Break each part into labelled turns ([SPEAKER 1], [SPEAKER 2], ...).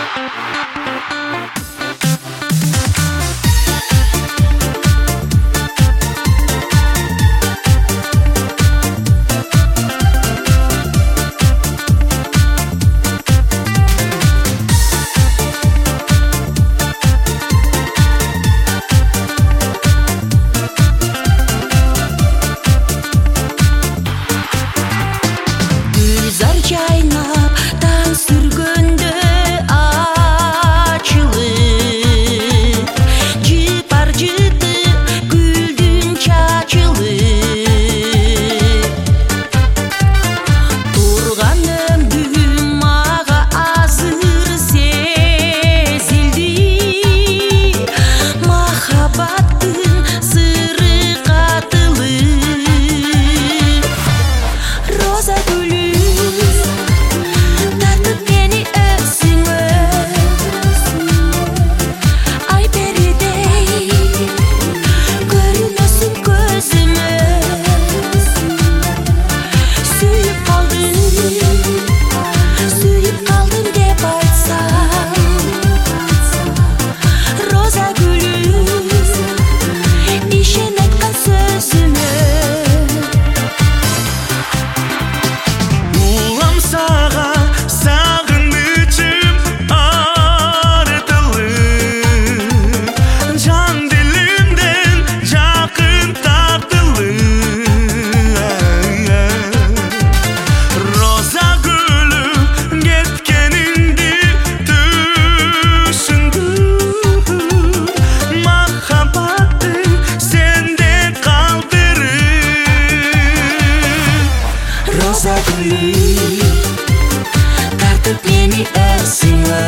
[SPEAKER 1] Тартып мени өзүңө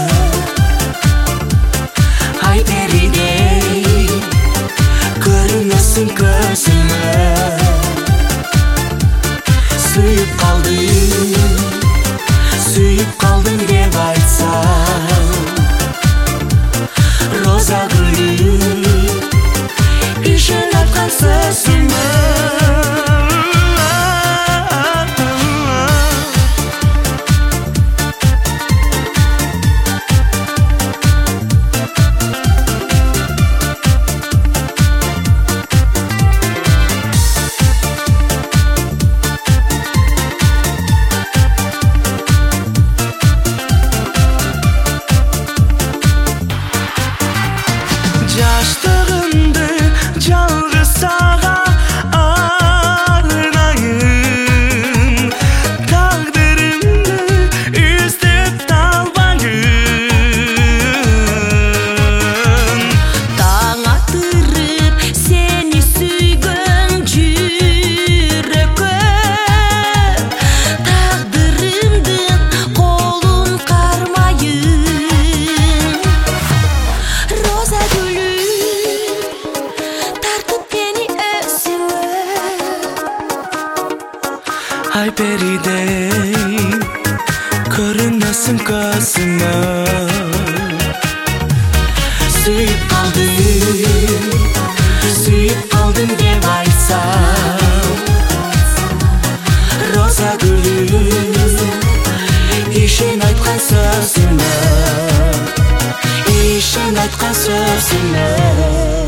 [SPEAKER 1] ай беридей көрүнөсүң көзүмө сүйүп калдым деп айтсам роза гүлү ишен аткан сөзүмө
[SPEAKER 2] Жаштыгымды жалгыз сага арнайын тагдырымды издеп талбайын
[SPEAKER 1] таң атырып сени сүйгөн жүрөккө тагдырымдын колун кармайын роза гүлү
[SPEAKER 2] ай беридей көрүнөсүң көзүмө
[SPEAKER 1] сүйүп калдым деп айтсам роза гүлү ишен айткан сөзүмө